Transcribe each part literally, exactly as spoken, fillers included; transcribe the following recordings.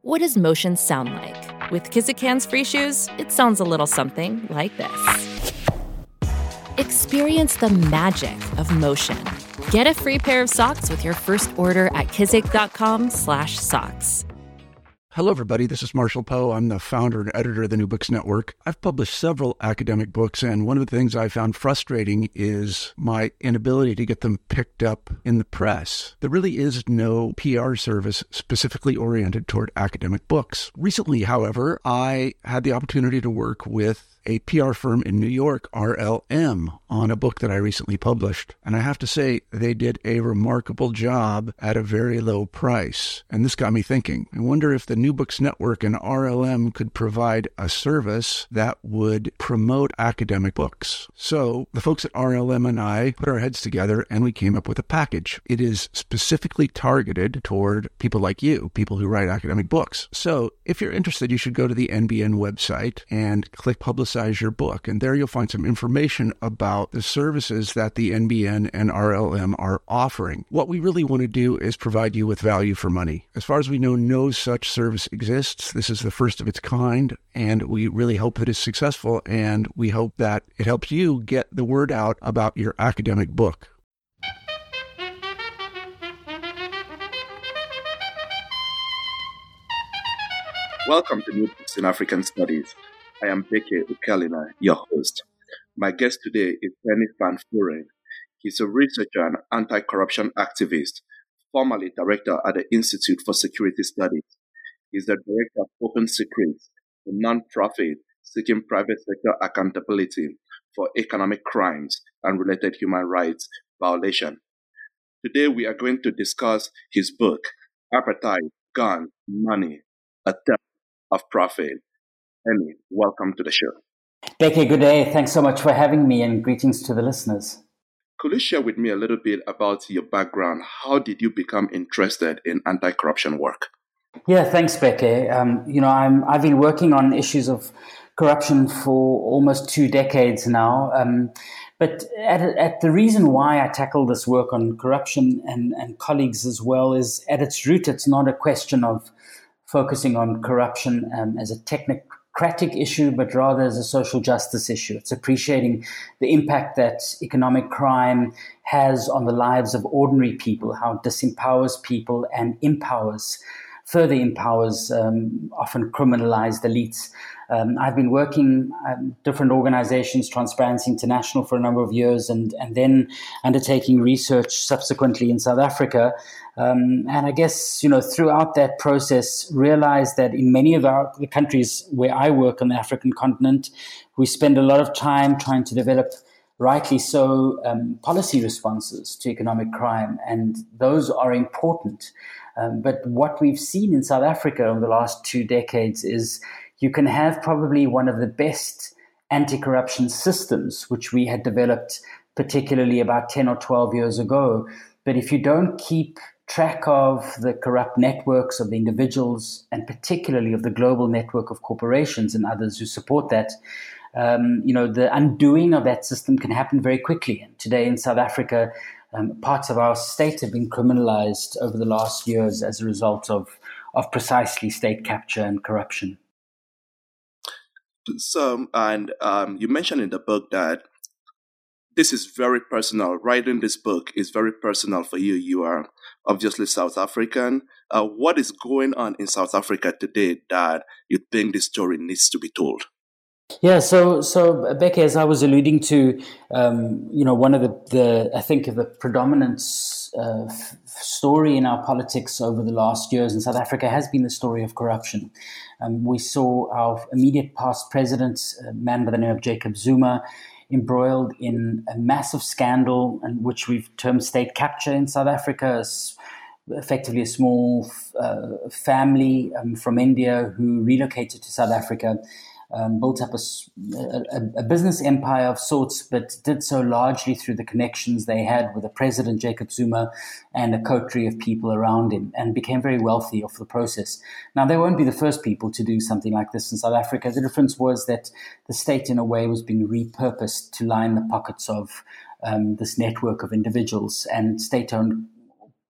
What does motion sound like? With Kizik hands-free shoes, it sounds a little something like this. Experience the magic of motion. Get a free pair of socks with your first order at kizik.com slash socks. Hello, everybody. This is Marshall Poe. I'm the founder and editor of the New Books Network. I've published several academic books, and one of the things I found frustrating is my inability to get them picked up in the press. There really is no P R service specifically oriented toward academic books. Recently, however, I had the opportunity to work with a P R firm in New York, R L M, on a book that I recently published. And I have to say, they did a remarkable job at a very low price. And this got me thinking. I wonder if the New Books Network and R L M could provide a service that would promote academic books. So the folks at R L M and I put our heads together and we came up with a package. It is specifically targeted toward people like you, people who write academic books. So if you're interested, you should go to the N B N website and click Publicize your book. And there you'll find some information about the services that the N B N and R L M are offering. What we really want to do is provide you with value for money. As far as we know, no such service exists. This is the first of its kind, and we really hope that it's successful, and we hope that it helps you get the word out about your academic book. Welcome to New Books in African Studies. I am Beke Ukalina, your host. My guest today is Dennis Van Vuuren. He's a researcher and anti-corruption activist, formerly director at the Institute for Security Studies. He's the director of Open Secrets, a non-profit seeking private sector accountability for economic crimes and related human rights violations. Today we are going to discuss his book, Appetite, Gun, Money, A Death of Profit. Amy, welcome to the show. Becky, good day. Thanks so much for having me, and greetings to the listeners. Could you share with me a little bit about your background? How did you become interested in anti-corruption work? Yeah, thanks, Becky. Um, you know, I'm, I've been working on issues of corruption for almost two decades now. Um, but at, at the reason why I tackle this work on corruption and, and colleagues as well is at its root, it's not a question of focusing on corruption um, as a technical issue, but rather as a social justice issue. It's appreciating the impact that economic crime has on the lives of ordinary people, how it disempowers people and empowers, further empowers um, often criminalized elites. Um, I've been working at different organizations, Transparency International for a number of years, and, and then undertaking research subsequently in South Africa. Um, and I guess, you know, throughout that process, realized that in many of our the countries where I work on the African continent, we spend a lot of time trying to develop, rightly so, um, policy responses to economic crime. And those are important. Um, but what we've seen in South Africa over the last two decades is you can have probably one of the best anti-corruption systems, which we had developed particularly about ten or twelve years ago. But if you don't keep track of the corrupt networks of the individuals, and particularly of the global network of corporations and others who support that, um, you know, the undoing of that system can happen very quickly. And today in South Africa, um, parts of our state have been criminalized over the last years as a result of, of precisely state capture and corruption. So, and um, you mentioned in the book that this is very personal. Writing this book is very personal for you. You are obviously South African. Uh, what is going on in South Africa today that you think this story needs to be told? Yeah, so so Becky, as I was alluding to, um, you know, one of the, the I think of the predominant uh, f- story in our politics over the last years in South Africa has been the story of corruption. Um, we saw our immediate past president, a man by the name of Jacob Zuma, embroiled in a massive scandal, and which we've termed state capture in South Africa, as effectively a small uh, family um, from India who relocated to South Africa. Um, built up a, a, a business empire of sorts, but did so largely through the connections they had with the president, Jacob Zuma, and a coterie of people around him, and became very wealthy off the process. Now, they won't be the first people to do something like this in South Africa. The difference was that the state, in a way, was being repurposed to line the pockets of um, this network of individuals, and state-owned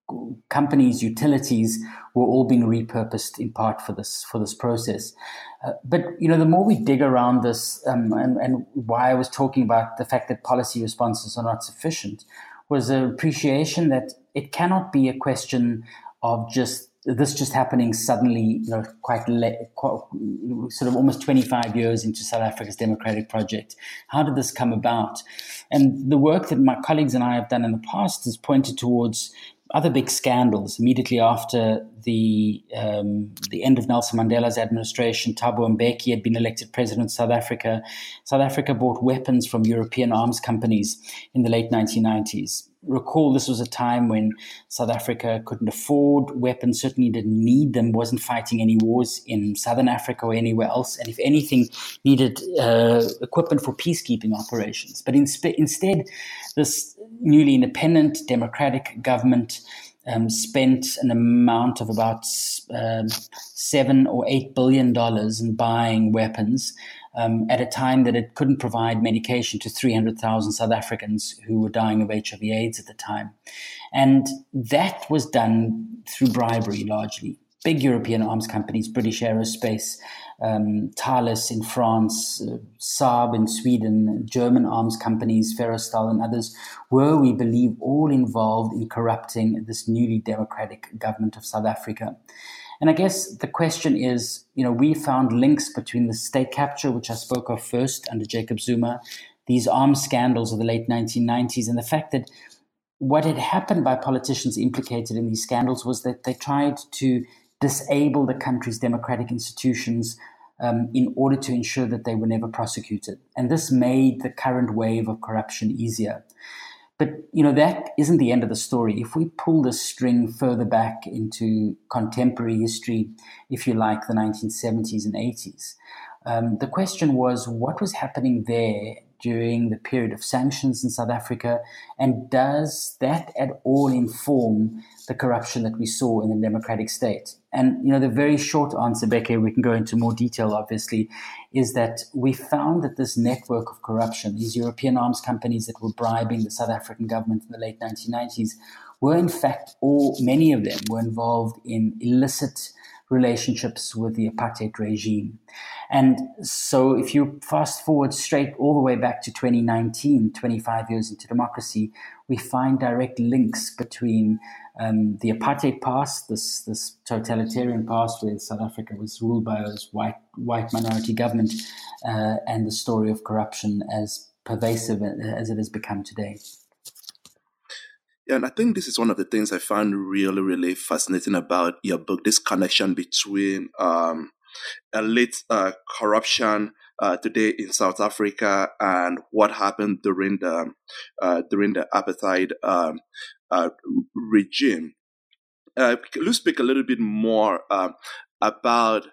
companies, utilities were all being repurposed in part for this for this process. Uh, but you know, the more we dig around this, um, and, and why I was talking about the fact that policy responses are not sufficient, was an appreciation that it cannot be a question of just this just happening suddenly, you know, quite, late, quite sort of almost twenty-five years into South Africa's democratic project. How did this come about? And the work that my colleagues and I have done in the past has pointed towards other big scandals. Immediately after the um, the end of Nelson Mandela's administration, Thabo Mbeki had been elected president of South Africa. South Africa bought weapons from European arms companies in the late nineteen nineties. Recall, this was a time when South Africa couldn't afford weapons, certainly didn't need them, wasn't fighting any wars in Southern Africa or anywhere else, and if anything, needed uh, equipment for peacekeeping operations. But inspe- instead, this newly independent democratic government um, spent an amount of about um, seven or eight billion dollars in buying weapons um, at a time that it couldn't provide medication to three hundred thousand South Africans who were dying of H I V AIDS at the time. And that was done through bribery largely. Big European arms companies, British Aerospace, um, Thales in France, uh, Saab in Sweden, German arms companies, Ferrostal and others, were, we believe, all involved in corrupting this newly democratic government of South Africa. And I guess the question is, you know, we found links between the state capture, which I spoke of first under Jacob Zuma, these arms scandals of the late nineteen nineties, and the fact that what had happened by politicians implicated in these scandals was that they tried to disable the country's democratic institutions um, in order to ensure that they were never prosecuted. And this made the current wave of corruption easier. But, you know, that isn't the end of the story. If we pull this string further back into contemporary history, if you like, the nineteen seventies and eighties, um, the question was what was happening there during the period of sanctions in South Africa, and does that at all inform the corruption that we saw in the democratic state? And, you know, the very short answer, Becky, we can go into more detail, obviously, is that we found that this network of corruption, these European arms companies that were bribing the South African government in the late nineteen nineties, were in fact, all many of them were involved in illicit relationships with the apartheid regime. And so if you fast forward straight all the way back to twenty nineteen, twenty-five years into democracy, we find direct links between um, the apartheid past, this this totalitarian past where South Africa was ruled by a white, white minority government, uh, and the story of corruption as pervasive as it has become today. Yeah, and I think this is one of the things I found really, really fascinating about your book, this connection between um, elite uh, corruption uh, today in South Africa and what happened during the uh, during the apartheid um, uh, regime. Uh, let's speak a little bit more uh, about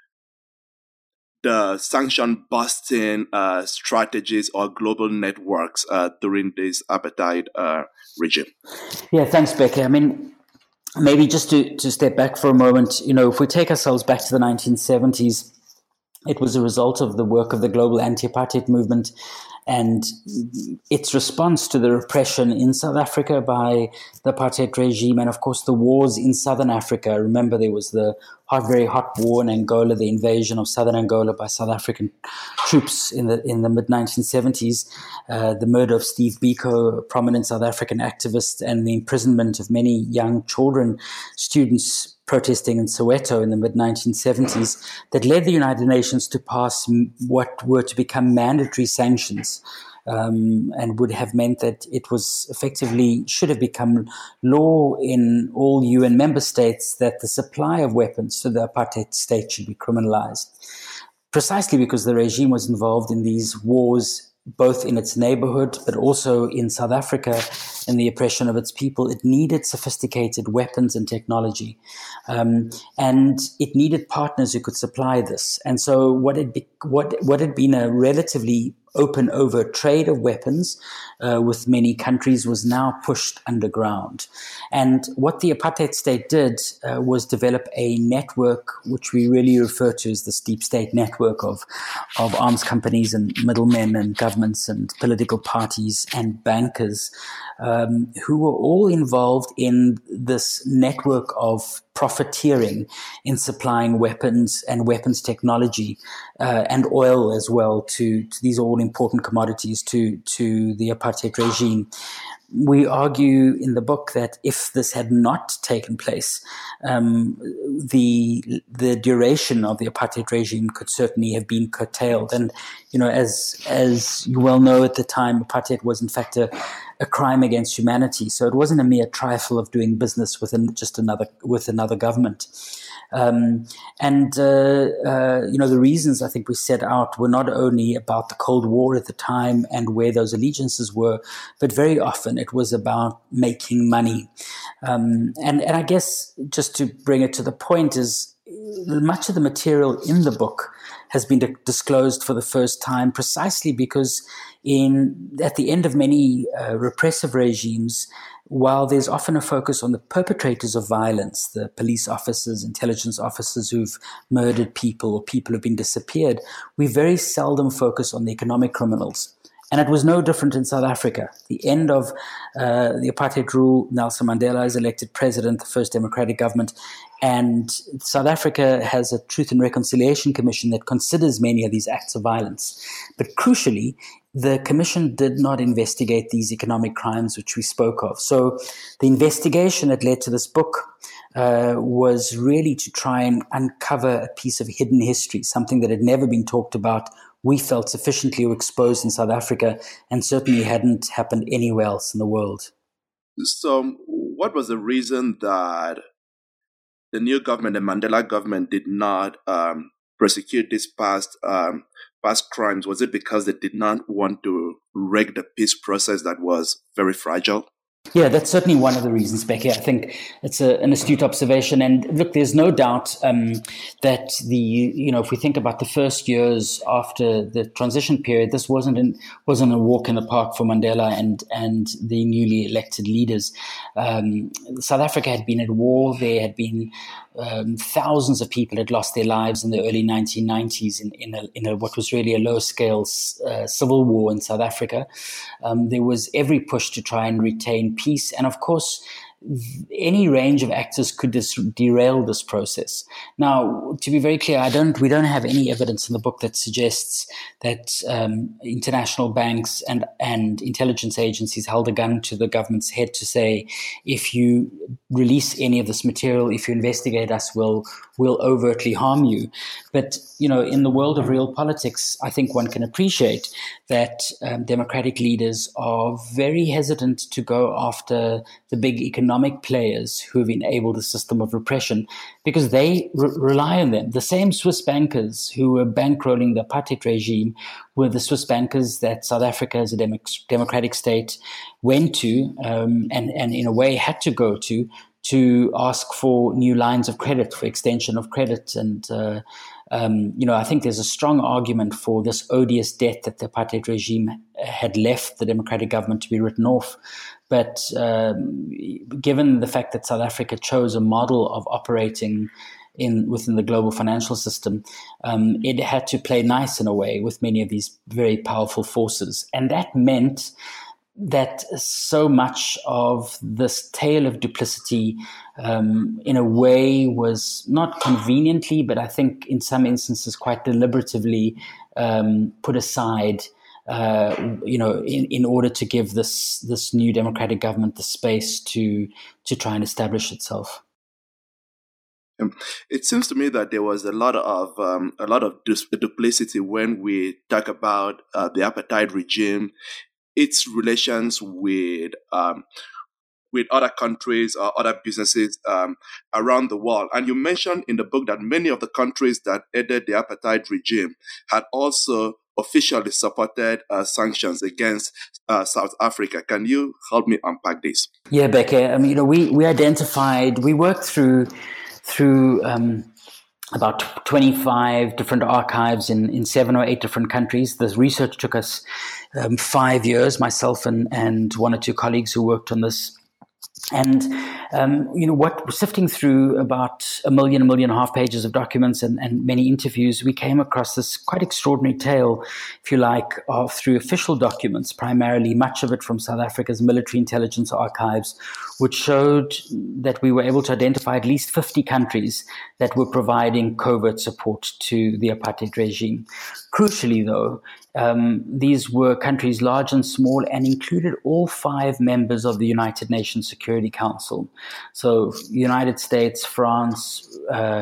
the sanction busting uh, strategies or global networks uh, during this apartheid uh, regime. Yeah, thanks, Becca. I mean, maybe just to, to step back for a moment, you know, if we take ourselves back to the nineteen seventies, it was a result of the work of the global anti-apartheid movement and its response to the repression in South Africa by the apartheid regime and, of course, the wars in Southern Africa. Remember, there was the hot, very hot war in Angola, the invasion of southern Angola by South African troops in the in the mid nineteen seventies, uh, the murder of Steve Biko, a prominent South African activist, and the imprisonment of many young children, students protesting in Soweto in the mid nineteen seventies, that led the United Nations to pass what were to become mandatory sanctions, um, and would have meant that it was effectively, should have become law in all U N member states that the supply of weapons to the apartheid state should be criminalized. Precisely because the regime was involved in these wars both in its neighborhood, but also in South Africa, in the oppression of its people. It needed sophisticated weapons and technology, um, and it needed partners who could supply this. And so what had, be, what, what had been a relatively open overt trade of weapons uh, with many countries was now pushed underground. And what the apartheid state did uh, was develop a network, which we really refer to as this deep state network of, of arms companies and middlemen and governments and political parties and bankers um, who were all involved in this network of profiteering in supplying weapons and weapons technology uh, and oil as well to, to these all important commodities to, to the apartheid regime. We argue in the book that if this had not taken place, um, the the duration of the apartheid regime could certainly have been curtailed. And, you know, as as you well know, at the time, apartheid was in fact a, a crime against humanity. So it wasn't a mere trifle of doing business with an, just another with another government. Um, and, uh, uh, you know, the reasons I think we set out were not only about the Cold War at the time and where those allegiances were, but very often it was about making money. Um, and, and I guess just to bring it to the point is much of the material in the book has been disclosed for the first time precisely because in at the end of many uh, repressive regimes, while there's often a focus on the perpetrators of violence, the police officers, intelligence officers who've murdered people or people who've been disappeared, we very seldom focus on the economic criminals. And it was no different in South Africa. The end of uh, the apartheid rule, Nelson Mandela is elected president, the first democratic government, and South Africa has a Truth and Reconciliation Commission that considers many of these acts of violence. But crucially, the commission did not investigate these economic crimes which we spoke of. So the investigation that led to this book uh, was really to try and uncover a piece of hidden history, something that had never been talked about, we felt sufficiently exposed in South Africa, and certainly hadn't happened anywhere else in the world. So what was the reason that the new government, the Mandela government, did not um, prosecute these past um, past crimes? Was it because they did not want to wreck the peace process that was very fragile? Yeah, that's certainly one of the reasons, Becky. I think it's a, an astute observation. And look, there's no doubt um, that the, you know, if we think about the first years after the transition period, this wasn't an, wasn't a walk in the park for Mandela and, and the newly elected leaders. Um, South Africa had been at war. There had been um, thousands of people had lost their lives in the early nineteen nineties in, in, a, in a, what was really a low-scale uh, civil war in South Africa. Um, there was every push to try and retain peace. And of course, any range of actors could dis- derail this process. Now, to be very clear, I don't. We don't have any evidence in the book that suggests that um, international banks and and intelligence agencies held a gun to the government's head to say, if you release any of this material, if you investigate us, we'll we'll overtly harm you. But you know, in the world of real politics, I think one can appreciate that um, democratic leaders are very hesitant to go after the big economic economic players who have enabled a system of repression because they re- rely on them. The same Swiss bankers who were bankrolling the apartheid regime were the Swiss bankers that South Africa as a dem- democratic state went to um, and, and in a way had to go to to ask for new lines of credit, for extension of credit. And, uh, um, you know, I think there's a strong argument for this odious debt that the apartheid regime had left the democratic government to be written off. But um, given the fact that South Africa chose a model of operating in within the global financial system, um, it had to play nice in a way with many of these very powerful forces. And that meant that so much of this tale of duplicity, um, in a way, was not conveniently, but I think in some instances quite deliberatively um, put aside. Uh, you know, in, in order to give this this new democratic government the space to to try and establish itself. Um, it seems to me that there was a lot of um, a lot of dus- duplicity when we talk about uh, the apartheid regime, its relations with um, with other countries or other businesses um, around the world. And you mentioned in the book that many of the countries that aided the apartheid regime had also officially supported uh, sanctions against uh, South Africa. Can you help me unpack this? Yeah, Becca. I mean, you know, we we identified, we worked through through um, about twenty-five different archives in, in seven or eight different countries. The research took us um, five years, myself and, and one or two colleagues who worked on this. And, um, you know, what sifting through about a million, a million and a half pages of documents and, and many interviews, we came across this quite extraordinary tale, if you like, of through official documents, primarily much of it from South Africa's military intelligence archives, which showed that we were able to identify at least fifty countries that were providing covert support to the apartheid regime. Crucially, though, um, these were countries large and small and included all five members of the United Nations Security Council. So United States, France, uh,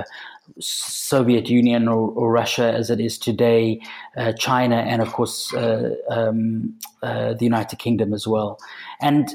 Soviet Union or, or Russia as it is today, uh, China, and of course uh, um, uh, the United Kingdom as well. And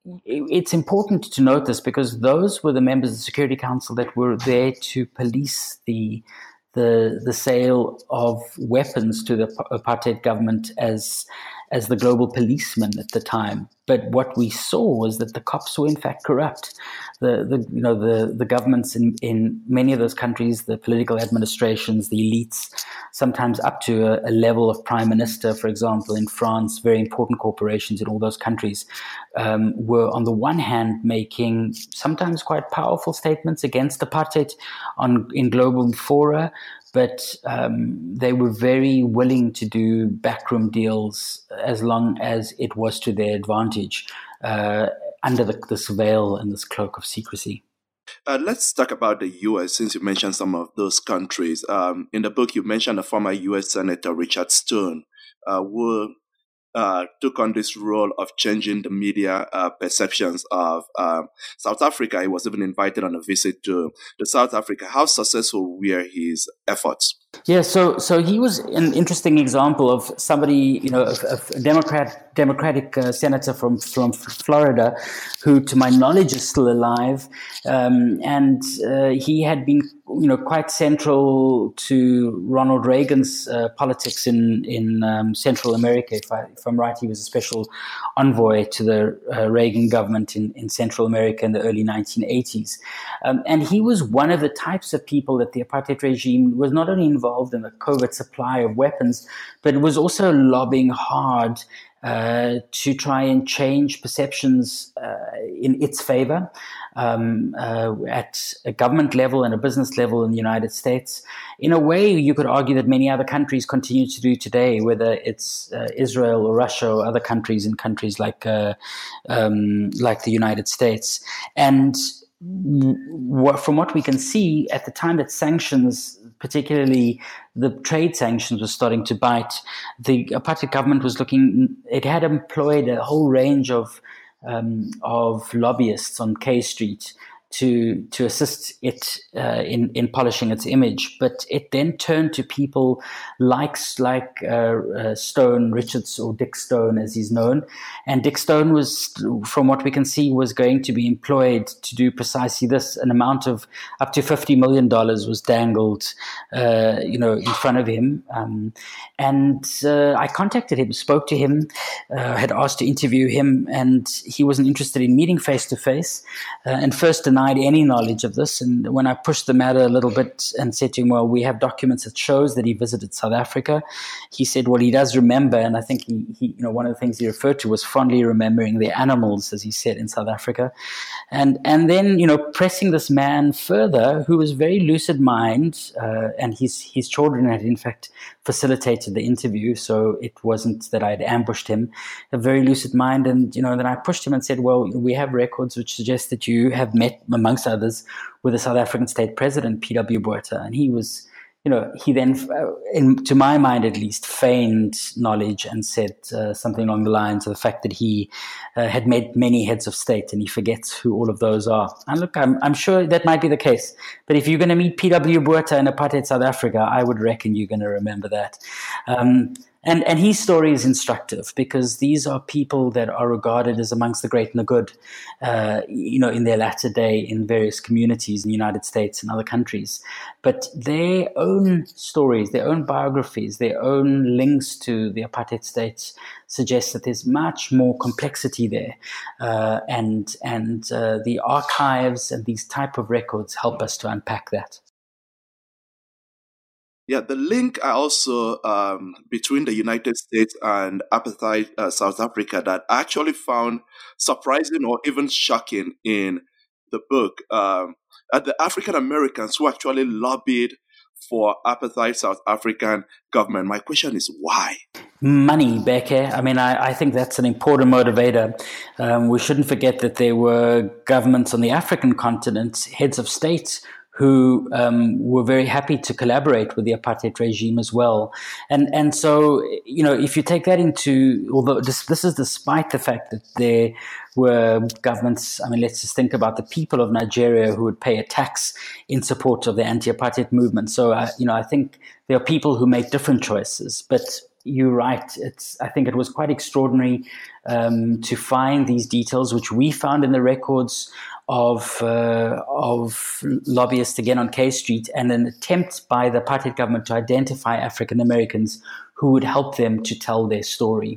it's important to note this because those were the members of the Security Council that were there to police the the the sale of weapons to the apartheid government as as the global policeman at the time. But what we saw was that the cops were in fact corrupt. The, the you know the the governments in, in many of those countries, the political administrations, the elites, sometimes up to a, a level of prime minister, for example, in France, very important corporations in all those countries, um, were on the one hand making sometimes quite powerful statements against apartheid on in global fora, but um, they were very willing to do backroom deals as long as it was to their advantage uh, under the, this veil and this cloak of secrecy. Uh, let's talk about the U S, since you mentioned some of those countries. Um, in the book, you mentioned the former U S Senator Richard Stone, uh, who uh, took on this role of changing the media uh, perceptions of uh, South Africa. He was even invited on a visit to, to South Africa. How successful were his efforts? Yeah, so so he was an interesting example of somebody, you know, a, a Democrat, Democratic uh, senator from from Florida, who, to my knowledge, is still alive, um, and uh, he had been, you know, quite central to Ronald Reagan's uh, politics in in um, Central America. If, I, if I'm right, he was a special envoy to the uh, Reagan government in, in Central America in the early nineteen eighties, um, and he was one of the types of people that the apartheid regime was not only involved in the covert supply of weapons, but it was also lobbying hard uh, to try and change perceptions uh, in its favor um, uh, at a government level and a business level in the United States. In a way, you could argue that many other countries continue to do today, whether it's uh, Israel or Russia or other countries in countries like uh, um, like the United States. And from what we can see, at the time that sanctions, particularly the trade sanctions, were starting to bite, the apartheid government was looking, it had employed a whole range of um, of lobbyists on K Street to to assist it uh, in in polishing its image, but it then turned to people like like uh, uh, Stone, Richards, or Dick Stone, as he's known. And Dick Stone was, from what we can see, was going to be employed to do precisely this. An amount of up to fifty million dollars was dangled, uh, you know, in front of him. Um, and uh, I contacted him, spoke to him, uh, had asked to interview him, and he wasn't interested in meeting face to face. And first denied any knowledge of this. And when I pushed the matter a little bit and said to him, well, we have documents that shows that he visited South Africa, he said, well, he does remember. And I think he, he you know, one of the things he referred to was fondly remembering the animals, as he said, in South Africa. And and then, you know, pressing this man further, who was very lucid mind, uh, and his his children had in fact facilitated the interview, so it wasn't that I had ambushed him, a very lucid mind. And, you know, then I pushed him and said, well, we have records which suggest that you have met, amongst others, with the South African state president, P W Botha. And he was, you know, he then, uh, in, to my mind at least, feigned knowledge and said uh, something along the lines of the fact that he uh, had met many heads of state and he forgets who all of those are. And look, I'm, I'm sure that might be the case. But if you're going to meet P W Botha in apartheid South Africa, I would reckon you're going to remember that. Um, And and his story is instructive because these are people that are regarded as amongst the great and the good, uh, you know, in their latter day in various communities in the United States and other countries. But their own stories, their own biographies, their own links to the apartheid states suggest that there's much more complexity there. Uh, and and uh, the archives and these type of records help us to unpack that. Yeah, the link are also um, between the United States and apartheid uh, South Africa that I actually found surprising or even shocking in the book. Um, are the African Americans who actually lobbied for apartheid South African government. My question is why? Money, Beke. I mean, I, I think that's an important motivator. Um, we shouldn't forget that there were governments on the African continent, heads of state, who um, were very happy to collaborate with the apartheid regime as well. And and so, you know, if you take that into, although this, this is despite the fact that there were governments, I mean, let's just think about the people of Nigeria who would pay a tax in support of the anti-apartheid movement. So, uh, you know, I think there are people who make different choices, but you're right. It's, I think it was quite extraordinary um, to find these details, which we found in the records of uh, of lobbyists again on K Street, and an attempt by the apartheid government to identify African Americans who would help them to tell their story.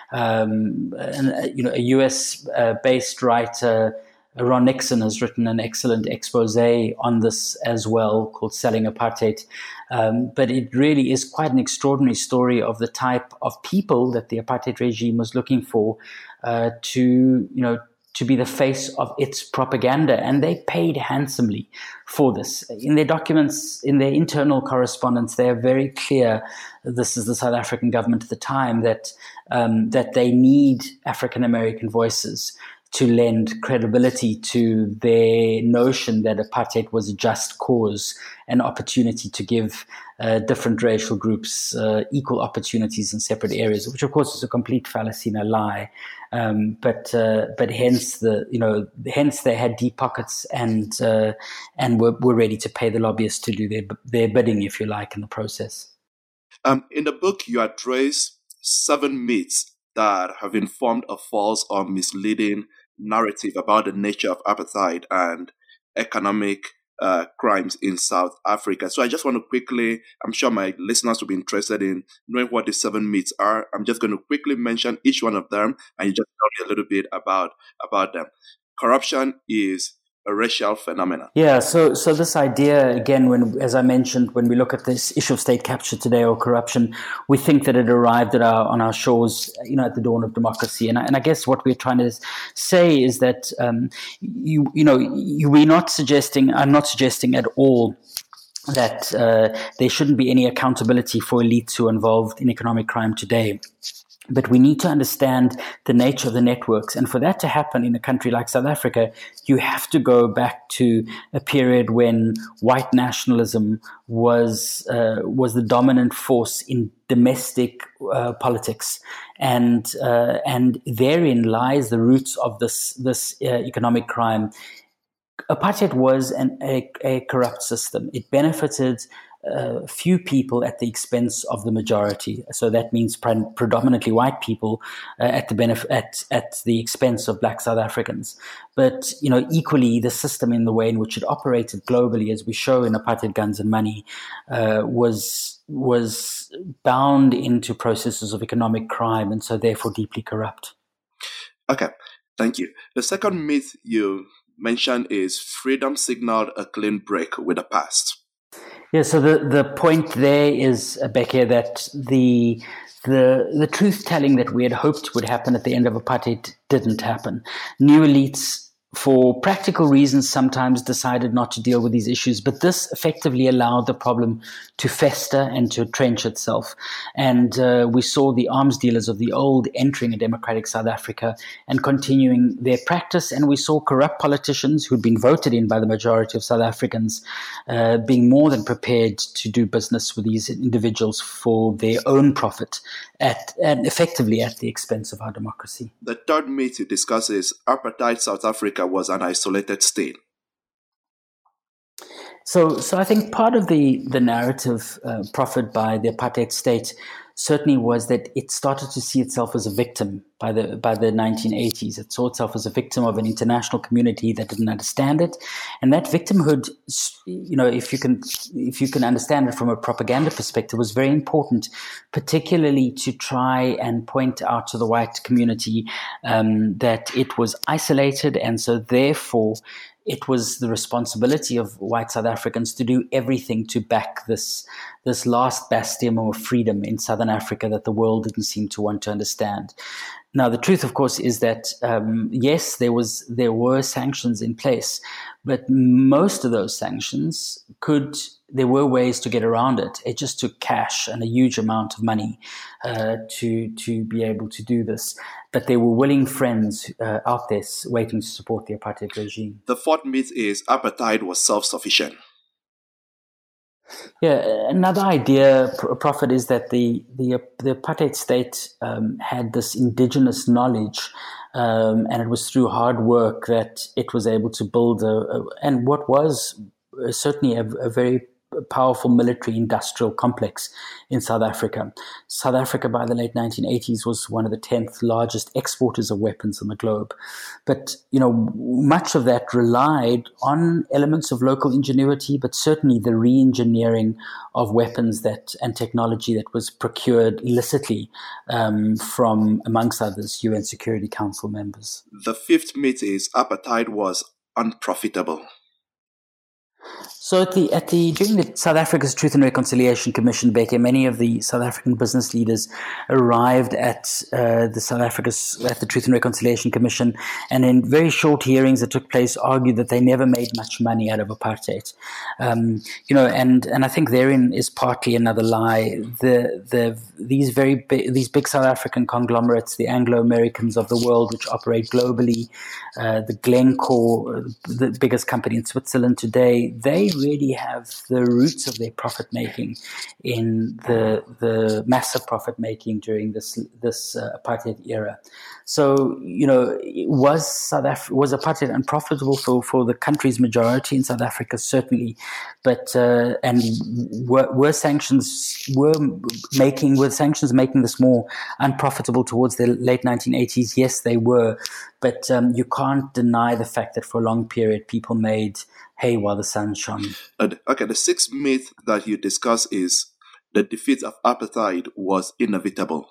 Um, and, you know, a U S uh, based writer, Ron Nixon, has written an excellent expose on this as well, called Selling Apartheid. Um, but it really is quite an extraordinary story of the type of people that the apartheid regime was looking for uh, to, you know, to be the face of its propaganda. And they paid handsomely for this. In their documents, in their internal correspondence, they are very clear, this is the South African government at the time, that um, that they need African-American voices to lend credibility to their notion that apartheid was a just cause, an opportunity to give uh, different racial groups uh, equal opportunities in separate areas, which of course is a complete fallacy and a lie. Um, but uh, but hence the you know hence they had deep pockets and uh, and were, were ready to pay the lobbyists to do their their bidding, if you like, in the process. Um, in the book, you address seven myths that have informed a false or misleading narrative about the nature of apartheid and economic uh, crimes in South Africa. So I just want to quickly, I'm sure my listeners will be interested in knowing what the seven myths are. I'm just going to quickly mention each one of them, and you just tell me a little bit about, about them. Corruption is a racial phenomenon. Yeah, so so this idea, again, when, as I mentioned, when we look at this issue of state capture today or corruption, we think that it arrived at our, on our shores, you know, at the dawn of democracy. And I, and I guess what we're trying to say is that, um, you you know, you, we're not suggesting, I'm not suggesting at all that uh, there shouldn't be any accountability for elites who are involved in economic crime today. But we need to understand the nature of the networks. And for that to happen in a country like South Africa, you have to go back to a period when white nationalism was uh, was the dominant force in domestic uh, politics. And uh, and therein lies the roots of this, this uh, economic crime. Apartheid was an, a, a corrupt system. It benefited Uh, few people at the expense of the majority. So that means pre- predominantly white people uh, at the benef- at at the expense of black South Africans. But you know, equally, the system in the way in which it operated globally, as we show in Apartheid Guns and Money, uh, was was bound into processes of economic crime, and so therefore deeply corrupt. Okay, thank you. The second myth you mentioned is freedom signaled a clean break with the past. Yeah, so the, the point there is, Becca, that the the the truth telling that we had hoped would happen at the end of apartheid didn't happen. New elites, for practical reasons, sometimes decided not to deal with these issues, but this effectively allowed the problem to fester and to entrench itself. And uh, we saw the arms dealers of the old entering a democratic South Africa and continuing their practice, and we saw corrupt politicians who'd been voted in by the majority of South Africans uh, being more than prepared to do business with these individuals for their own profit, at and effectively at the expense of our democracy. The third myth you discuss is apartheid South Africa was an isolated state. So, so I think part of the the narrative uh, proffered by the apartheid state certainly was that it started to see itself as a victim by the by the nineteen eighties. It saw itself as a victim of an international community that didn't understand it, and that victimhood, you know, if you can if you can understand it from a propaganda perspective, was very important, particularly to try and point out to the white community um, that it was isolated, and so therefore it was the responsibility of white South Africans to do everything to back this this last bastion of freedom in Southern Africa that the world didn't seem to want to understand. Now, the truth, of course, is that um, yes, there was there were sanctions in place, but most of those sanctions could there were ways to get around it. It just took cash and a huge amount of money uh, to to be able to do this. But there were willing friends uh, out there waiting to support the apartheid regime. The fourth myth is apartheid was self-sufficient. Yeah, another idea, Prophet, is that the the, the apartheid state um, had this indigenous knowledge, um, and it was through hard work that it was able to build a, a and what was certainly a, a very powerful military industrial complex in South Africa. South Africa by the late nineteen eighties was one of the tenth largest exporters of weapons in the globe. But, you know, much of that relied on elements of local ingenuity, but certainly the re-engineering of weapons that and technology that was procured illicitly um, from, amongst others, U N Security Council members. The fifth myth is apartheid was unprofitable. So at the at the during the South Africa's Truth and Reconciliation Commission, Becky, many of the South African business leaders arrived at uh, the South Africa's at the Truth and Reconciliation Commission, and in very short hearings that took place, argued that they never made much money out of apartheid. Um, you know, and and I think therein is partly another lie. The the these very big, these big South African conglomerates, the Anglo Americans of the world, which operate globally, uh, the Glencore, the biggest company in Switzerland today, they really have the roots of their profit making in the the massive profit making during this this uh, apartheid era. So, you know, was South Af- was apartheid unprofitable for, for the country's majority in South Africa? Certainly, but uh, and were, were sanctions were making were sanctions making this more unprofitable towards the late nineteen eighties? Yes, they were, but um, you can't deny the fact that for a long period people made hay while the sun shone. Okay, the sixth myth that you discuss is the defeat of apartheid was inevitable.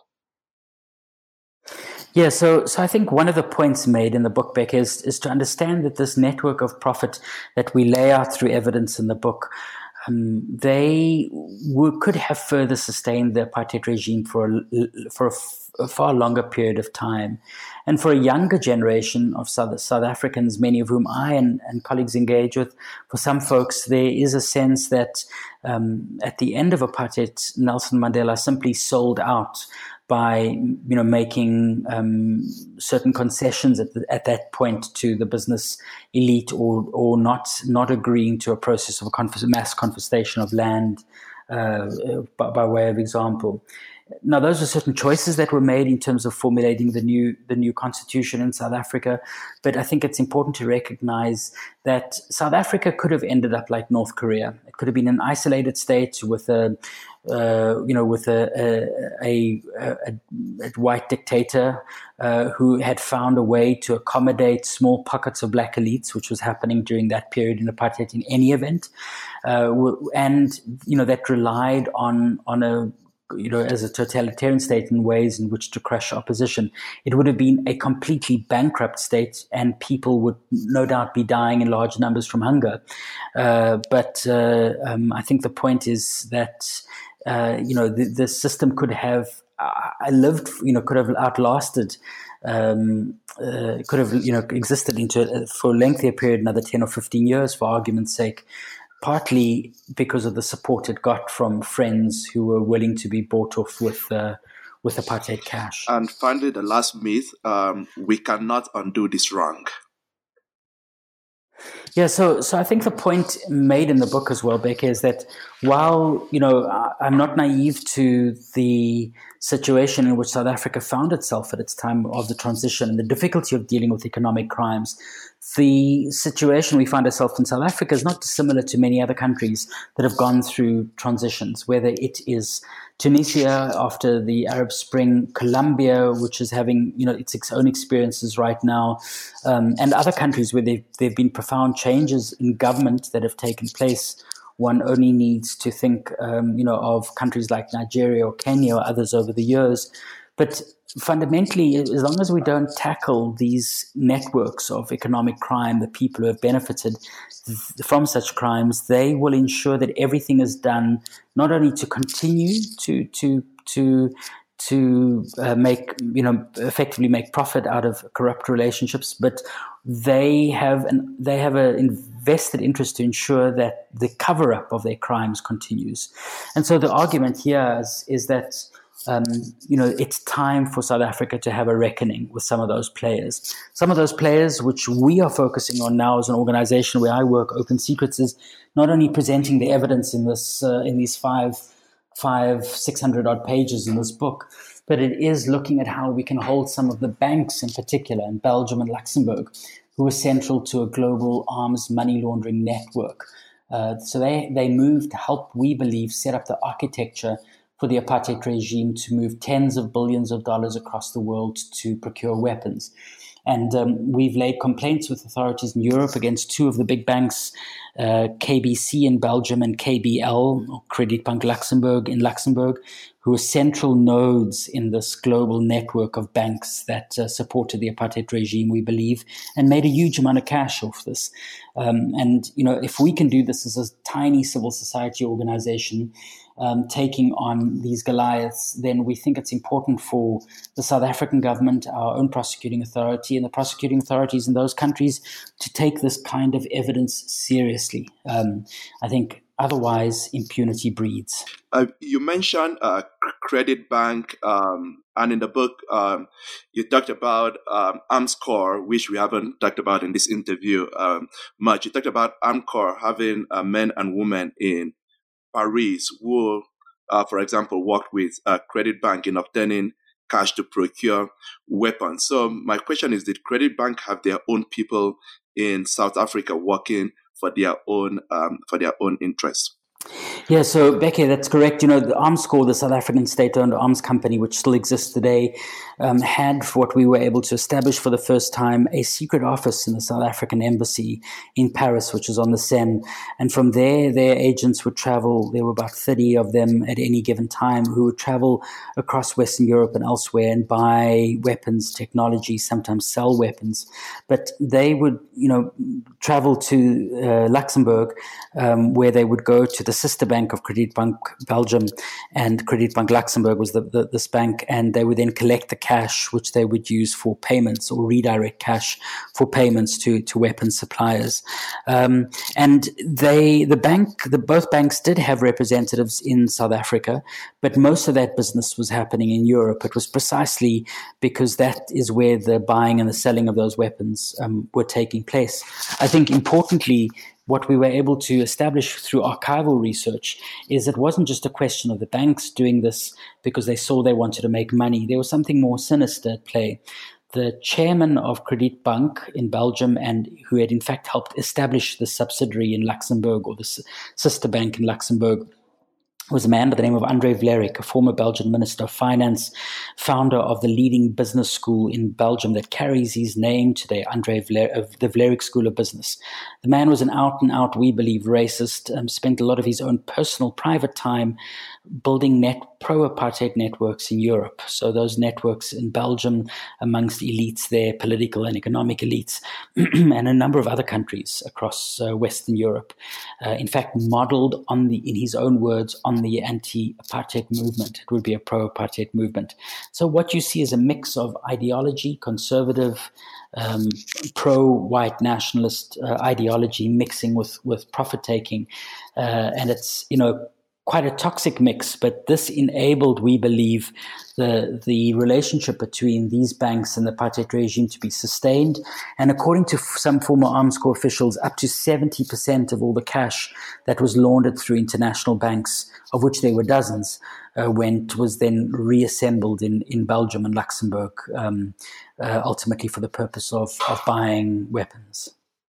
Yeah, so so I think one of the points made in the book, Beck, is, is to understand that this network of profit that we lay out through evidence in the book, um, they w- could have further sustained the apartheid regime for a, for a, f- a far longer period of time. And for a younger generation of South, South Africans, many of whom I and, and colleagues engage with, for some folks, there is a sense that um, at the end of apartheid, Nelson Mandela simply sold out by, you know, making um, certain concessions at, the, at that point to the business elite, or or not not agreeing to a process of a conf- mass confiscation of land, uh, by, by way of example. Now, those are certain choices that were made in terms of formulating the new the new constitution in South Africa. But I think it's important to recognize that South Africa could have ended up like North Korea. It could have been an isolated state with a uh, you know with a a, a, a, a white dictator uh, who had found a way to accommodate small pockets of black elites, which was happening during that period in apartheid in any event, uh, and you know that relied on on a you know, as a totalitarian state in ways in which to crush opposition. It would have been a completely bankrupt state, and people would no doubt be dying in large numbers from hunger. Uh, but uh, um, I think the point is that, uh, you know, the, the system could have uh, lived, you know, could have outlasted, um, uh, could have, you know, existed into uh, for a lengthier period, another ten or fifteen years, for argument's sake, partly because of the support it got from friends who were willing to be bought off with uh, with apartheid cash. And finally, the last myth, um, we cannot undo this wrong. Yeah, so so I think the point made in the book as well, Beck, is that while, you know, I'm not naive to the situation in which South Africa found itself at its time of the transition and the difficulty of dealing with economic crimes, the situation we find ourselves in South Africa is not dissimilar to many other countries that have gone through transitions, whether it is Tunisia after the Arab Spring, Colombia, which is having, you know, its own experiences right now, um, and other countries where there have been profound changes in government that have taken place. One only needs to think, um, you know, of countries like Nigeria or Kenya or others over the years. But fundamentally, as long as we don't tackle these networks of economic crime, the people who have benefited from such crimes, they will ensure that everything is done not only to continue to to to to uh, make, you know, effectively make profit out of corrupt relationships, but they have an, they have an invested interest to ensure that the cover-up of their crimes continues. And so the argument here is, is that Um, you know, it's time for South Africa to have a reckoning with some of those players. Some of those players, which we are focusing on now as an organization where I work, Open Secrets, is not only presenting the evidence in this uh, in these five, five, six hundred odd pages in this book, but it is looking at how we can hold some of the banks, in particular in Belgium and Luxembourg, who are central to a global arms money laundering network. Uh, so they they moved to help, we believe, set up the architecture for the apartheid regime to move tens of billions of dollars across the world to procure weapons. And um, we've laid complaints with authorities in Europe against two of the big banks, uh, K B C in Belgium and K B L, or Credit Bank Luxembourg in Luxembourg, who are central nodes in this global network of banks that uh, supported the apartheid regime, we believe, and made a huge amount of cash off this. Um, and, you know, if we can do this as a tiny civil society organization, Um, taking on these Goliaths, then we think it's important for the South African government, our own prosecuting authority, and the prosecuting authorities in those countries to take this kind of evidence seriously. Um, I think otherwise impunity breeds. Uh, you mentioned uh, Credit Bank, um, and in the book, um, you talked about um, Armscor, which we haven't talked about in this interview um, much. You talked about Armscor having uh, men and women in Paris who, uh, for example, worked with uh, Credit Bank in obtaining cash to procure weapons. So my question is, did Credit Bank have their own people in South Africa working for their own um, for their own interests? Yeah, so Becky, that's correct. You know, the Armscor, the South African state-owned arms company, which still exists today, um, had what we were able to establish for the first time, a secret office in the South African embassy in Paris, which is on the Seine. And from there, their agents would travel. There were about thirty of them at any given time who would travel across Western Europe and elsewhere and buy weapons, technology, sometimes sell weapons. But they would, you know, travel to uh, Luxembourg, um, where they would go to the sister bank of Credit Bank Belgium, and Credit Bank Luxembourg was the, the, this bank, and they would then collect the cash, which they would use for payments or redirect cash for payments to, to weapons suppliers. Um, and they, the bank, the both banks did have representatives in South Africa, but most of that business was happening in Europe. It was precisely because that is where the buying and the selling of those weapons um, were taking place. I think importantly, what we were able to establish through archival research is it wasn't just a question of the banks doing this because they saw they wanted to make money. There was something more sinister at play. The chairman of Credit Bank in Belgium, and who had in fact helped establish the subsidiary in Luxembourg, or the sister bank in Luxembourg, was a man by the name of André Vlerik, a former Belgian Minister of Finance, founder of the leading business school in Belgium that carries his name today, André Vlerik, of the Vlerik School of Business. The man was an out-and-out, we believe, racist, um, spent a lot of his own personal, private time building net pro-apartheid networks in Europe. So those networks in Belgium amongst elites there, political and economic elites, and a number of other countries across uh, Western Europe. Uh, in fact, modeled on the, in his own words, on the anti-apartheid movement. It would be a pro-apartheid movement. So what you see is a mix of ideology, conservative, um, pro-white nationalist uh, ideology mixing with, with profit-taking. Uh, and it's, you know, quite a toxic mix, but this enabled, we believe, the the relationship between these banks and the apartheid regime to be sustained. And according to f- some former Armscor officials, up to seventy percent of all the cash that was laundered through international banks, of which there were dozens, uh, went was then reassembled in, in Belgium and Luxembourg, um, uh, ultimately for the purpose of, of buying weapons.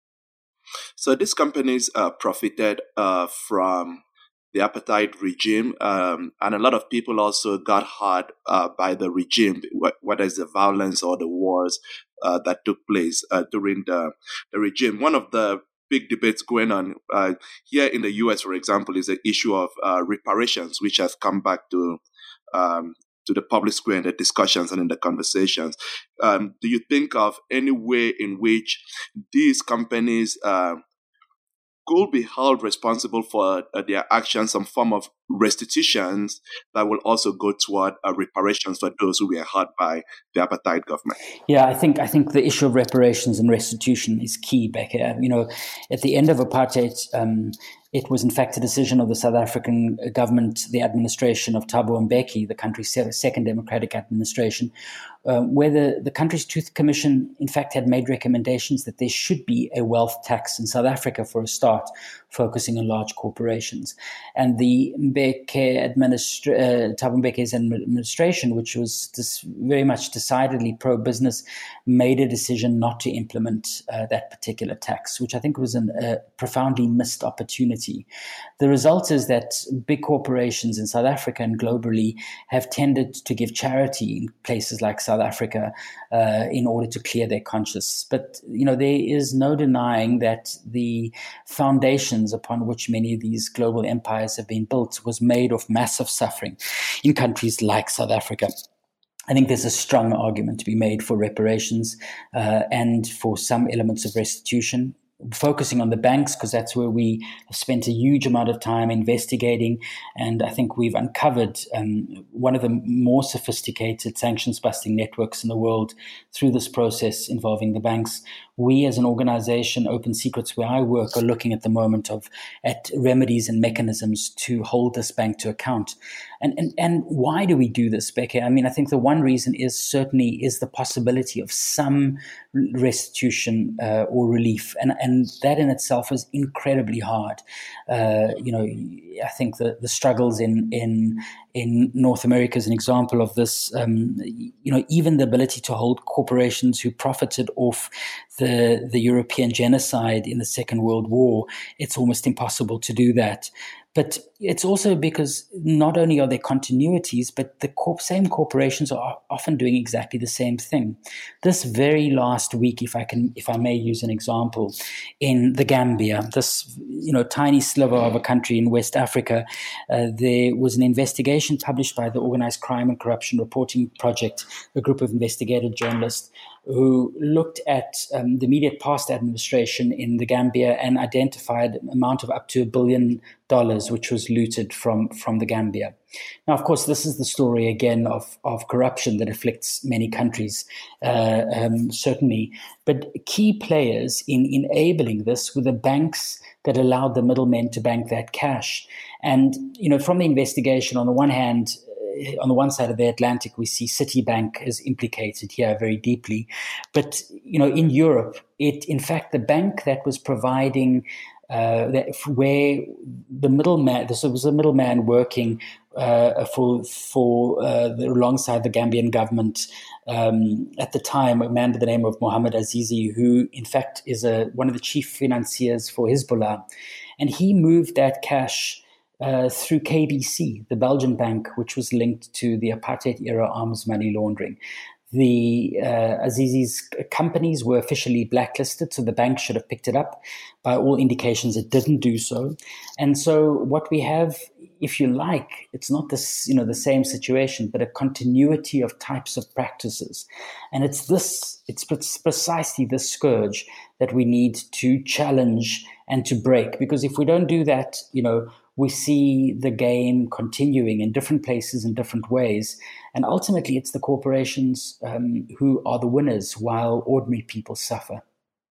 So these companies uh, profited uh, from the apartheid regime, um, and a lot of people also got hurt uh, by the regime, whether it's the violence or the wars uh, that took place uh, during the, the regime. One of the big debates going on uh, here in the U S, for example, is the issue of uh, reparations, which has come back to um, to the public square in the discussions and in the conversations. Um, do you think of any way in which these companies uh, could be held responsible for uh, their actions, some form of restitutions that will also go toward uh, reparations for those who were hurt by the apartheid government? Yeah, I think I think the issue of reparations and restitution is key, Becca. You know, at the end of apartheid, um, it was in fact a decision of the South African government, the administration of Thabo Mbeki, the country's second democratic administration, uh, where the, the country's Truth Commission in fact had made recommendations that there should be a wealth tax in South Africa for a start, focusing on large corporations. And the Mbeki administra- uh, Thabo Mbeki's administration, which was dis- very much decidedly pro-business, made a decision not to implement uh, that particular tax, which I think was an, a profoundly missed opportunity. The result is that big corporations in South Africa and globally have tended to give charity in places like South Africa uh, in order to clear their conscience. But, you know, there is no denying that the foundations upon which many of these global empires have been built was made of massive suffering in countries like South Africa. I think there's a strong argument to be made for reparations uh, and for some elements of restitution, focusing on the banks, because that's where we have spent a huge amount of time investigating. And I think we've uncovered um, one of the more sophisticated sanctions-busting networks in the world through this process involving the banks. We as an organization, Open Secrets, where I work, are looking at the moment of at remedies and mechanisms to hold this bank to account. And, and and why do we do this, Becca? I mean, I think the one reason is certainly is the possibility of some restitution uh, or relief. And, and that in itself is incredibly hard. Uh, you know, I think the, the struggles in, in in North America is an example of this. Um, you know, even the ability to hold corporations who profited off the the European genocide in the Second World War, it's almost impossible to do that. But it's also because not only are there continuities, but the corp- same corporations are often doing exactly the same thing. This very last week, if I can, if I may use an example, in the Gambia, this you know tiny sliver of a country in West Africa, uh, there was an investigation published by the Organized Crime and Corruption Reporting Project, a group of investigative journalists who looked at um, the immediate past administration in the Gambia and identified an amount of up to a billion dollars which was looted from, from the Gambia. Now, of course, this is the story again of, of corruption that afflicts many countries, uh, um, certainly. But key players in enabling this were the banks that allowed the middlemen to bank that cash. And, you know, from the investigation, on the one hand, on the one side of the Atlantic, we see Citibank is implicated here very deeply. But, you know, in Europe, it, in fact, the bank that was providing uh, that where the middleman, this was a middleman working uh, for, for uh, the, alongside the Gambian government um, at the time, a man by the name of Mohamed Azizi, who in fact is a, one of the chief financiers for Hezbollah. And he moved that cash Uh, through K B C, the Belgian bank, which was linked to the apartheid-era arms money laundering. The uh, Azizi's companies were officially blacklisted, so the bank should have picked it up. By all indications, it didn't do so. And so what we have, if you like, it's not this, you know, the same situation, but a continuity of types of practices. And it's this, it's precisely this scourge that we need to challenge and to break. Because if we don't do that, you know, we see the game continuing in different places in different ways. And ultimately, it's the corporations um, who are the winners while ordinary people suffer.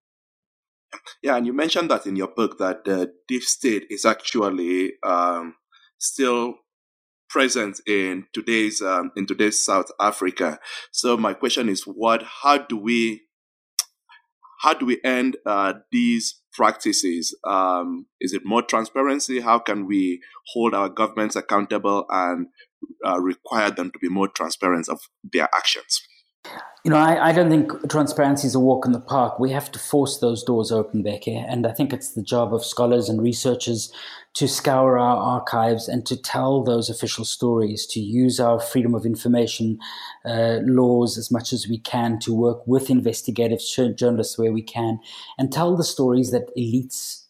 Yeah, and you mentioned that in your book that the deep state is actually um, still present in today's um, in today's South Africa. So my question is, what? How do we how do we end uh, these practices? Um, is it more transparency? How can we hold our governments accountable and uh, require them to be more transparent of their actions? You know, I, I don't think transparency is a walk in the park. We have to force those doors open, Becky. And I think it's the job of scholars and researchers to scour our archives and to tell those official stories, to use our freedom of information uh, laws as much as we can, to work with investigative journalists where we can, and tell the stories that elites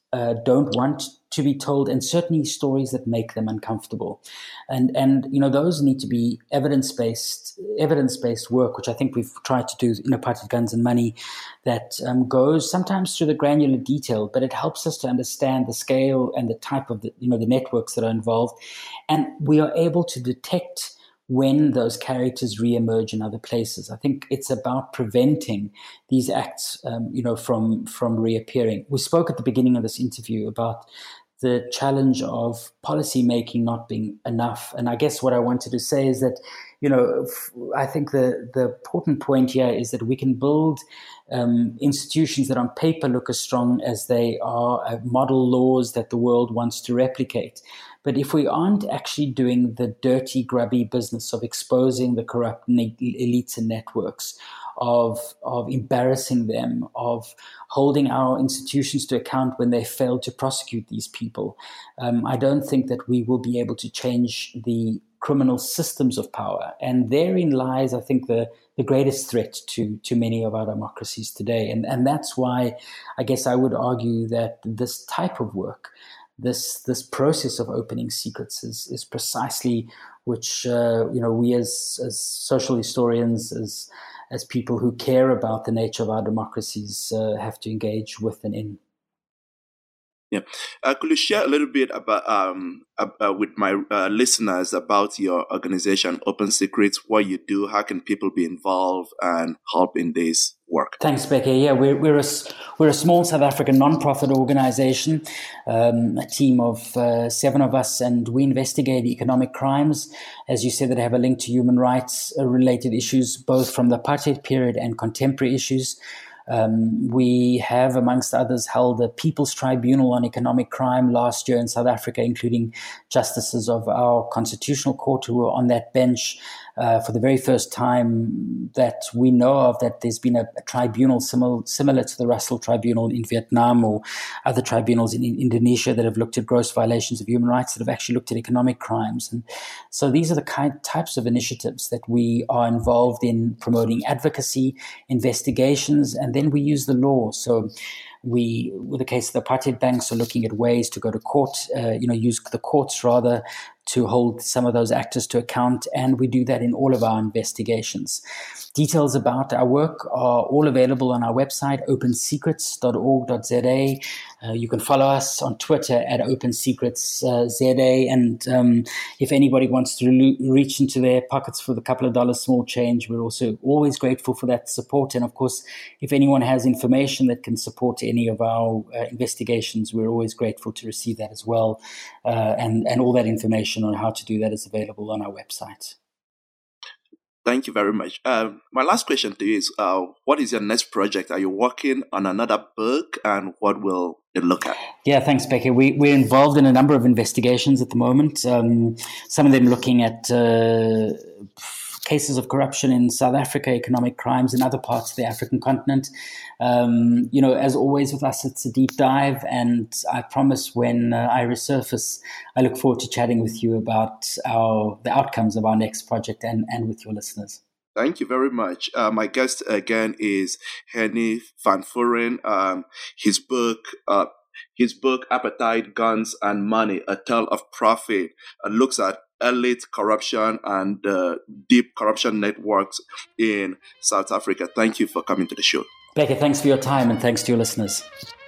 uh, don't want to be told, and certainly stories that make them uncomfortable. And, and you know, those need to be evidence-based, evidence-based work, which I think we've tried to do in Apartheid Guns and Money, that um, goes sometimes to the granular detail, but it helps us to understand the scale and the type of the, you know, the networks that are involved. And we are able to detect when those characters reemerge in other places. I think it's about preventing these acts, um, you know, from from reappearing. We spoke at the beginning of this interview about the challenge of policy making not being enough, and I guess what I wanted to say is that, you know, I think the the important point here is that we can build um, institutions that on paper look as strong as they are, uh, model laws that the world wants to replicate. But if we aren't actually doing the dirty, grubby business of exposing the corrupt ne- elites and networks, of of embarrassing them, of holding our institutions to account when they fail to prosecute these people, um, I don't think that we will be able to change the criminal systems of power. And therein lies, I think, the, the greatest threat to, to many of our democracies today. And, and that's why I guess I would argue that this type of work, This this process of opening secrets is is precisely which uh, you know we as as social historians, as as people who care about the nature of our democracies, uh, have to engage with and in. Yeah, uh, could you share a little bit about um uh, with my uh, listeners about your organization, Open Secrets, what you do, how can people be involved and help in this work? Thanks, Becky. Yeah, we're we're a we're a small South African non-profit organization, um, a team of uh, seven of us, and we investigate economic crimes, as you said, that have a link to human rights related issues, both from the apartheid period and contemporary issues. Um, we have, amongst others, held a People's Tribunal on Economic Crime last year in South Africa, including justices of our Constitutional Court who were on that bench uh, for the very first time that we know of, that there's been a, a tribunal similar, similar to the Russell Tribunal in Vietnam or other tribunals in, in Indonesia that have looked at gross violations of human rights, that have actually looked at economic crimes. And so these are the kind types of initiatives that we are involved in, promoting advocacy, investigations, and then we use the law. So we, with the case of the apartheid banks, are looking at ways to go to court, uh, you know, use the courts rather to hold some of those actors to account. And we do that in all of our investigations. Details about our work are all available on our website, open secrets dot org dot z a. Uh, you can follow us on Twitter at Open Secrets uh, Z A. And um, if anybody wants to re- reach into their pockets for the couple of dollars small change, we're also always grateful for that support. And of course, if anyone has information that can support any of our uh, investigations, we're always grateful to receive that as well. Uh, and, and all that information on how to do that is available on our website. Thank you very much. Uh, my last question to you is, uh, what is your next project? Are you working on another book, and what will it look at? Yeah, thanks, Becky. We, we're involved in a number of investigations at the moment, um, some of them looking at uh, cases of corruption in South Africa, economic crimes in other parts of the African continent. Um, you know, as always with us, it's a deep dive, and I promise when uh, I resurface, I look forward to chatting with you about our the outcomes of our next project and, and with your listeners. Thank you very much. Uh, my guest again is Henny Van Vuuren. Um, his book, uh, his book, Apartheid, Guns and Money, A Tale of Profit, uh, looks at elite corruption and uh, deep corruption networks in South Africa. Thank you for coming to the show. Becky, thanks for your time, and thanks to your listeners.